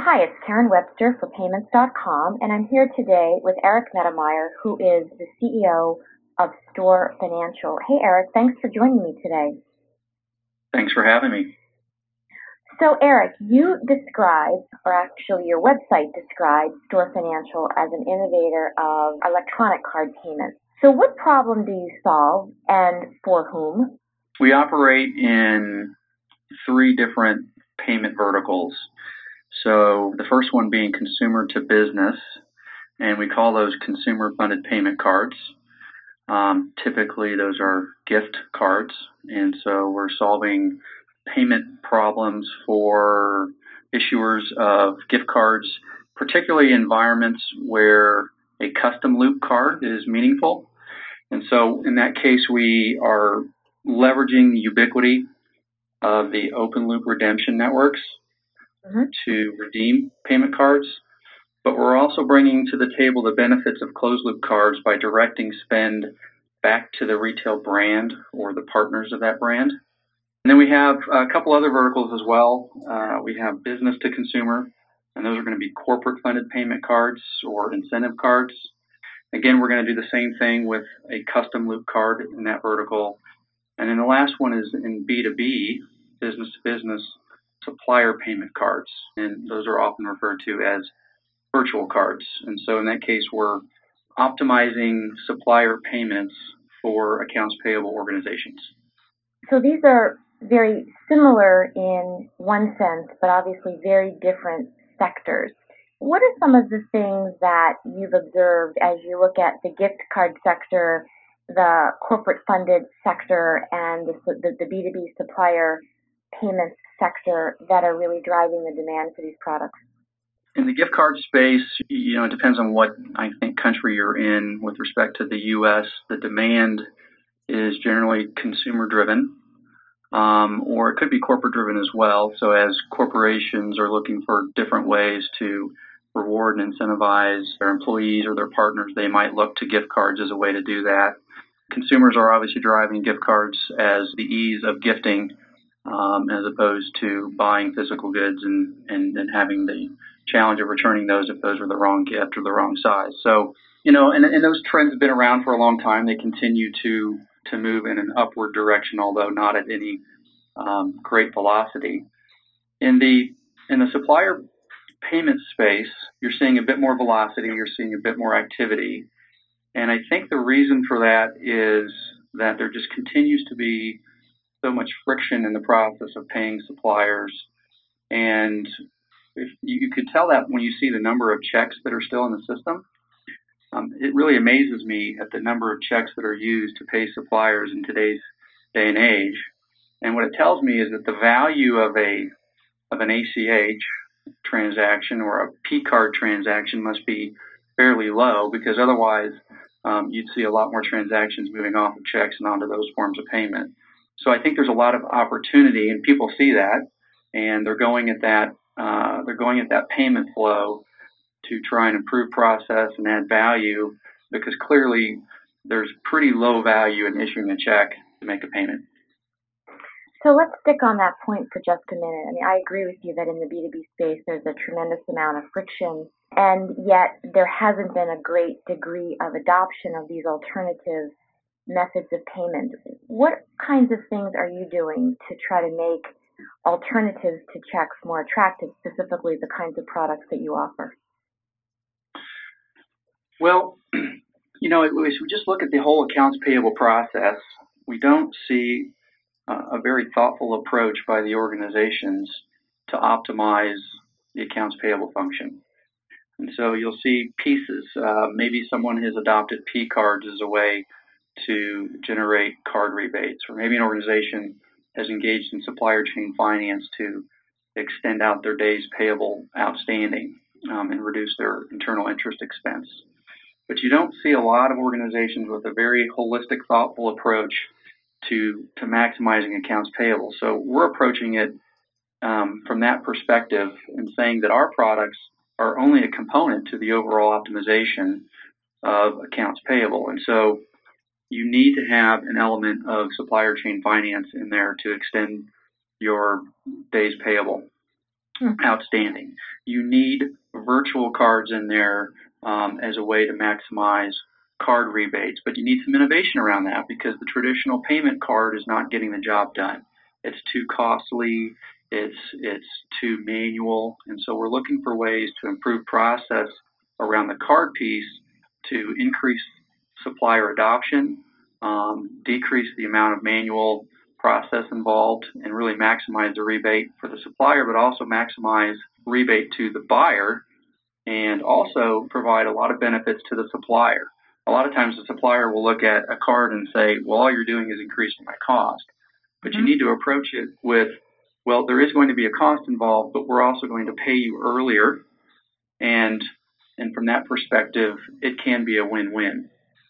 Hi, it's Karen Webster for Payments.com, and I'm here today with Eric Mettemeyer, who is the CEO of Store Financial. Hey, Eric, thanks for joining me today. Thanks for having me. So, Eric, you describe, or actually your website describes Store Financial as an innovator of electronic card payments. So what problem do you solve and for whom? We operate in three different payment verticals. So the first one being consumer to business, and we call those consumer funded payment cards. Typically those are gift cards, and so we're solving payment problems for issuers of gift cards, particularly environments where a custom loop card is meaningful. And so in that case, we are leveraging the ubiquity of the open loop redemption networks to redeem payment cards, but we're also bringing to the table the benefits of closed loop cards by directing spend back to the retail brand or the partners of that brand. And then we have a couple other verticals as well. We have business to consumer, and those are going to be corporate funded payment cards or incentive cards. Again, we're going to do the same thing with a custom loop card in that vertical. And then the last one is in B2B, business to business, supplier payment cards. And those are often referred to as virtual cards. And so in that case, we're optimizing supplier payments for accounts payable organizations. So these are very similar in one sense, but obviously very different sectors. What are some of the things that you've observed as you look at the gift card sector, the corporate funded sector, and the B2B supplier payments sector that are really driving the demand for these products? In the gift card space, it depends on what I think country you're in. With respect to the U.S., the demand is generally consumer driven, or it could be corporate driven as well. So as corporations are looking for different ways to reward and incentivize their employees or their partners, they might look to gift cards as a way to do that. Consumers are obviously driving gift cards as the ease of gifting, as opposed to buying physical goods and having the challenge of returning those if those were the wrong gift or the wrong size. So, and those trends have been around for a long time. They continue to move in an upward direction, although not at any great velocity. In the supplier payment space, you're seeing a bit more velocity, you're seeing a bit more activity. And I think the reason for that is that there just continues to be so much friction in the process of paying suppliers. And if you could tell that when you see the number of checks that are still in the system. It really amazes me at the number of checks that are used to pay suppliers in today's day and age. And what it tells me is that the value of an ACH transaction or a P card transaction must be fairly low, because otherwise you'd see a lot more transactions moving off of checks and onto those forms of payment. So I think there's a lot of opportunity, and people see that, and they're going at that payment flow to try and improve process and add value, because clearly there's pretty low value in issuing a check to make a payment. So let's stick on that point for just a minute. I mean, I agree with you that in the B2B space there's a tremendous amount of friction, and yet there hasn't been a great degree of adoption of these alternative methods of payment. What kinds of things are you doing to try to make alternatives to checks more attractive, specifically the kinds of products that you offer? Well, if we just look at the whole accounts payable process, we don't see a very thoughtful approach by the organizations to optimize the accounts payable function. And so you'll see pieces. Maybe someone has adopted P cards as a way to generate card rebates, or maybe an organization has engaged in supplier chain finance to extend out their days payable outstanding and reduce their internal interest expense. But you don't see a lot of organizations with a very holistic, thoughtful approach to maximizing accounts payable. So we're approaching it from that perspective and saying that our products are only a component to the overall optimization of accounts payable. And so you need to have an element of supplier chain finance in there to extend your days payable. outstanding. You need virtual cards in there as a way to maximize card rebates, but you need some innovation around that because the traditional payment card is not getting the job done. It's too costly, it's too manual, and so we're looking for ways to improve process around the card piece to increase supplier adoption, decrease the amount of manual process involved, and really maximize the rebate for the supplier, but also maximize rebate to the buyer and also provide a lot of benefits to the supplier. A lot of times the supplier will look at a card and say, well, all you're doing is increasing my cost. But you need to approach it with, well, there is going to be a cost involved, but we're also going to pay you earlier. And from that perspective, it can be a win-win.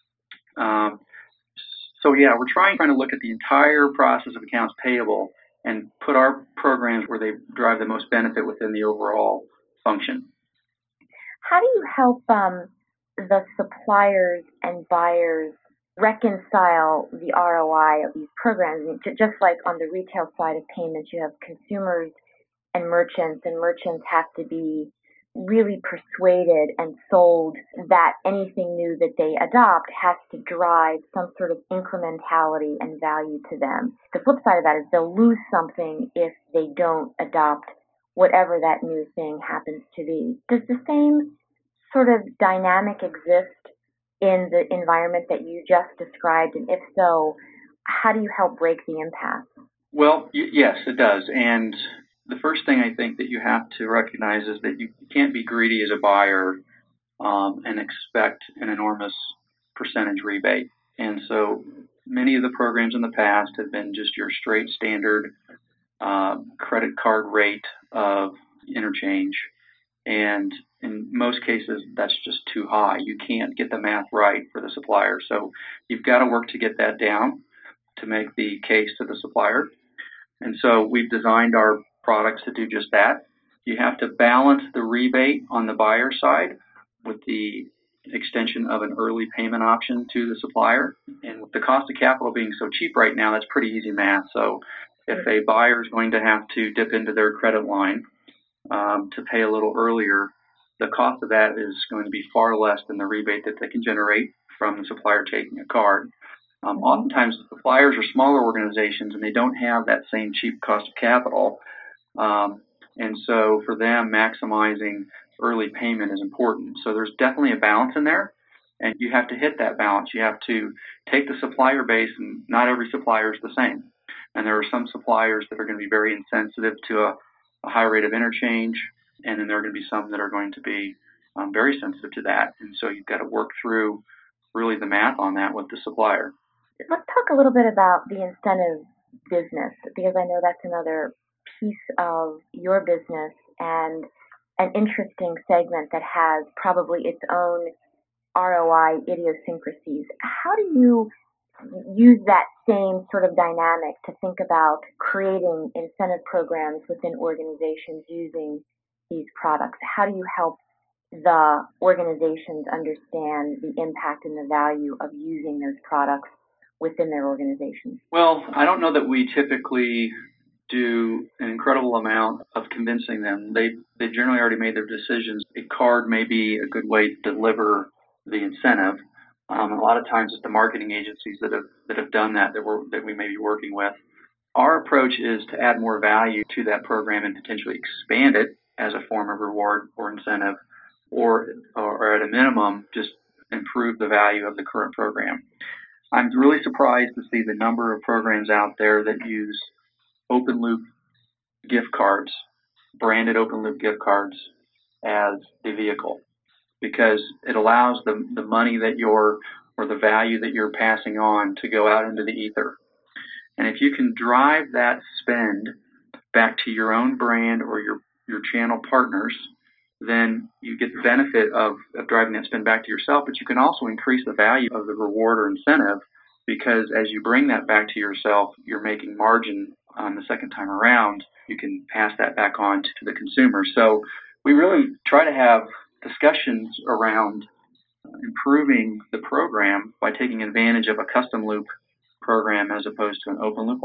So yeah, we're trying to look at the entire process of accounts payable and put our programs where they drive the most benefit within the overall function. How do you help the suppliers and buyers reconcile the ROI of these programs? I mean, just like on the retail side of payments, you have consumers and merchants have to be really persuaded and sold that anything new that they adopt has to drive some sort of incrementality and value to them. The flip side of that is they'll lose something if they don't adopt whatever that new thing happens to be. Does the same sort of dynamic exist in the environment that you just described? And if so, how do you help break the impasse? Well, yes, it does. And the first thing I think that you have to recognize is that you can't be greedy as a buyer and expect an enormous percentage rebate. And so many of the programs in the past have been just your straight standard credit card rate of interchange. And in most cases, that's just too high. You can't get the math right for the supplier. So you've got to work to get that down to make the case to the supplier. And so we've designed our products to do just that. You have to balance the rebate on the buyer side with the extension of an early payment option to the supplier. And with the cost of capital being so cheap right now, that's pretty easy math. So if a buyer is going to have to dip into their credit line to pay a little earlier, the cost of that is going to be far less than the rebate that they can generate from the supplier taking a card. Oftentimes, the suppliers are smaller organizations and they don't have that same cheap cost of capital. And so for them, maximizing early payment is important. So there's definitely a balance in there, and you have to hit that balance. You have to take the supplier base, and not every supplier is the same. And there are some suppliers that are going to be very insensitive to a high rate of interchange, and then there are going to be some that are going to be very sensitive to that. And so you've got to work through really the math on that with the supplier. Let's talk a little bit about the incentive business, because I know that's another piece of your business and an interesting segment that has probably its own ROI idiosyncrasies. How do you use that same sort of dynamic to think about creating incentive programs within organizations using these products? How do you help the organizations understand the impact and the value of using those products within their organizations? Well, I don't know that we typically do an incredible amount of convincing them. They generally already made their decisions. A card may be a good way to deliver the incentive. A lot of times it's the marketing agencies that have done that we may be working with. Our approach is to add more value to that program and potentially expand it as a form of reward or incentive, or at a minimum, just improve the value of the current program. I'm really surprised to see the number of programs out there that use open loop gift cards, branded open loop gift cards as the vehicle, because it allows the money that or the value that you're passing on to go out into the ether. And if you can drive that spend back to your own brand or your channel partners, then you get the benefit of driving that spend back to yourself, but you can also increase the value of the reward or incentive, because as you bring that back to yourself, you're making margin on the second time around. You can pass that back on to the consumer. So we really try to have discussions around improving the program by taking advantage of a custom loop program as opposed to an open loop one.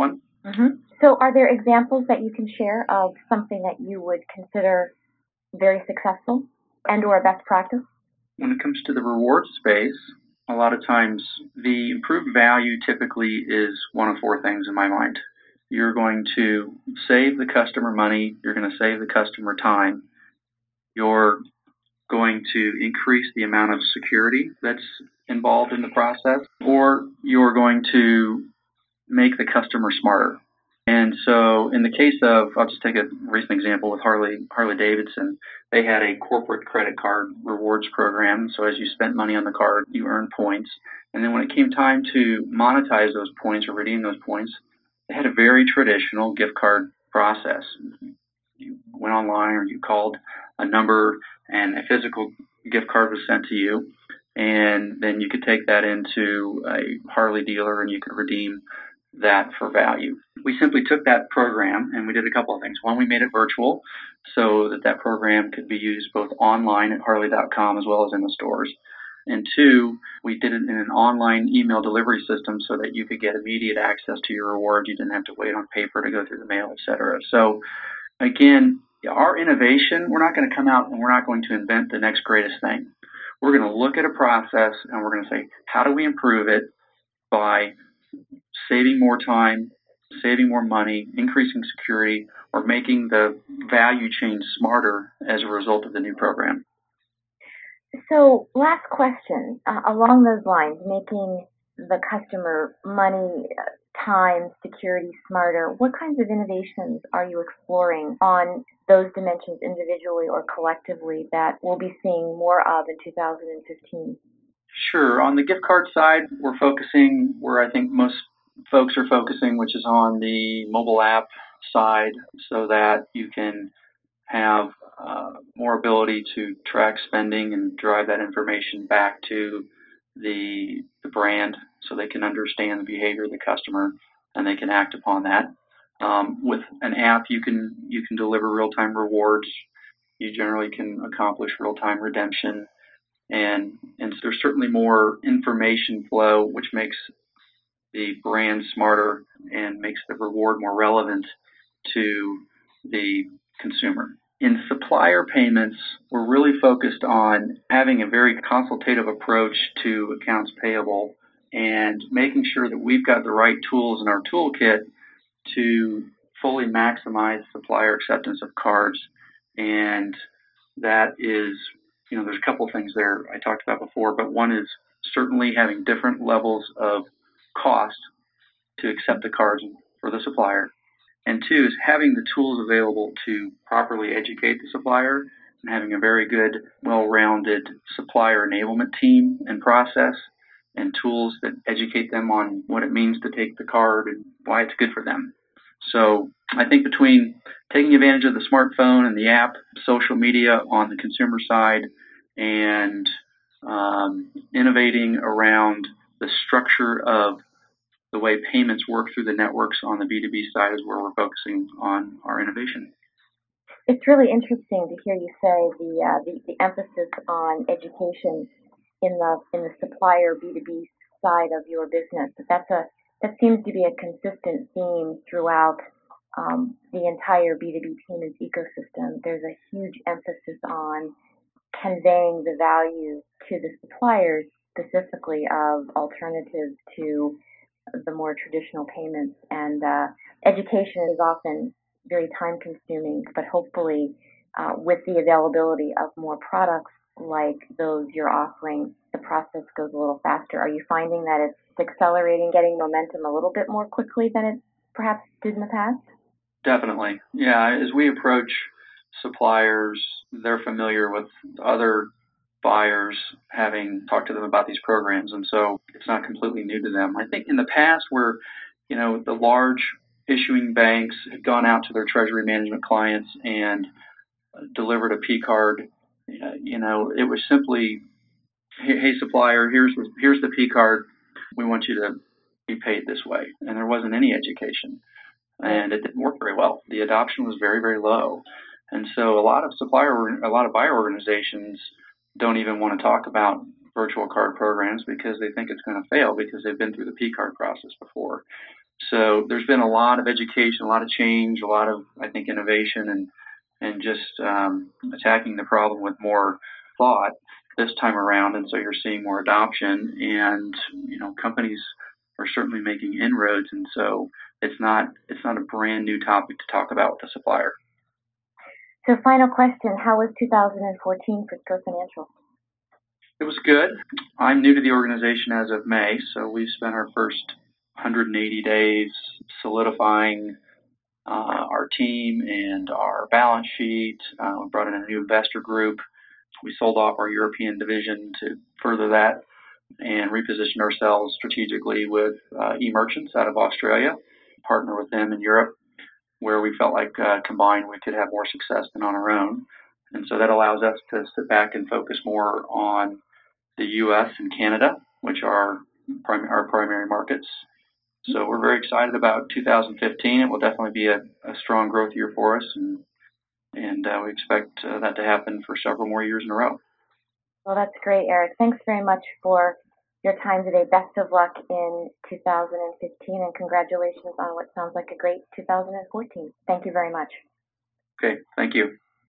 Mm-hmm. So are there examples that you can share of something that you would consider very successful and or a best practice? When it comes to the reward space, a lot of times the improved value typically is one of four things in my mind. You're going to save the customer money, you're going to save the customer time, you're going to increase the amount of security that's involved in the process, or you're going to make the customer smarter. And so in the case of, I'll just take a recent example with Harley Davidson. They had a corporate credit card rewards program. So as you spent money on the card, you earned points. And then when it came time to monetize those points or redeem those points, they had a very traditional gift card process. You went online or you called a number and a physical gift card was sent to you. And then you could take that into a Harley dealer and you could redeem that for value. We simply took that program and we did a couple of things. One, we made it virtual so that program could be used both online at harley.com as well as in the stores. And two, we did it in an online email delivery system so that you could get immediate access to your reward. You didn't have to wait on paper to go through the mail, et cetera. So again, our innovation, we're not going to come out and we're not going to invent the next greatest thing. We're going to look at a process and we're going to say, how do we improve it by saving more time, saving more money, increasing security, or making the value chain smarter as a result of the new program. So last question, along those lines, making the customer money, time, security smarter, what kinds of innovations are you exploring on those dimensions individually or collectively that we'll be seeing more of in 2015? Sure. On the gift card side, we're focusing where I think most folks are focusing, which is on the mobile app side, so that you can have more ability to track spending and drive that information back to the brand so they can understand the behavior of the customer and they can act upon that. With an app, you can deliver real-time rewards. You generally can accomplish real-time redemption. And so there's certainly more information flow, which makes the brand smarter and makes the reward more relevant to the consumer. In supplier payments, we're really focused on having a very consultative approach to accounts payable and making sure that we've got the right tools in our toolkit to fully maximize supplier acceptance of cards. And that is, there's a couple of things there I talked about before, but one is certainly having different levels of cost to accept the cards for the supplier. And two is having the tools available to properly educate the supplier and having a very good, well-rounded supplier enablement team and process and tools that educate them on what it means to take the card and why it's good for them. So I think between taking advantage of the smartphone and the app, social media on the consumer side, and innovating around the structure of the way payments work through the networks on the B2B side is where we're focusing on our innovation. It's really interesting to hear you say the emphasis on education in the supplier B2B side of your business. That seems to be a consistent theme throughout the entire B2B payments ecosystem. There's a huge emphasis on conveying the value to the suppliers, specifically of alternatives to the more traditional payments. And education is often very time consuming, but hopefully with the availability of more products like those you're offering, the process goes a little faster. Are you finding that it's accelerating, getting momentum a little bit more quickly than it perhaps did in the past? Definitely. Yeah, as we approach suppliers, they're familiar with other buyers having talked to them about these programs, and so it's not completely new to them. I think in the past where, the large issuing banks had gone out to their treasury management clients and delivered a P card, it was simply, hey supplier, here's the P card. We want you to be paid this way. And there wasn't any education. And it didn't work very well. The adoption was very, very low. And so a lot of buyer organizations don't even want to talk about virtual card programs because they think it's going to fail because they've been through the P card process before. So there's been a lot of education, a lot of change, a lot of, I think, innovation and just attacking the problem with more thought this time around. And so you're seeing more adoption, and companies are certainly making inroads. And so it's not a brand new topic to talk about with the supplier. So final question, how was 2014 for Scotia Financial? It was good. I'm new to the organization as of May, so we spent our first 180 days solidifying our team and our balance sheet. We brought in a new investor group. We sold off our European division to further that and repositioned ourselves strategically with eMerchants out of Australia, partner with them in Europe, where we felt like combined we could have more success than on our own. And so that allows us to sit back and focus more on the U.S. and Canada, which are our primary markets. So we're very excited about 2015. It will definitely be a strong growth year for us, and we expect that to happen for several more years in a row. Well, that's great, Eric. Thanks very much for your time today. Best of luck in 2015, and congratulations on what sounds like a great 2014. Thank you very much. Okay, thank you.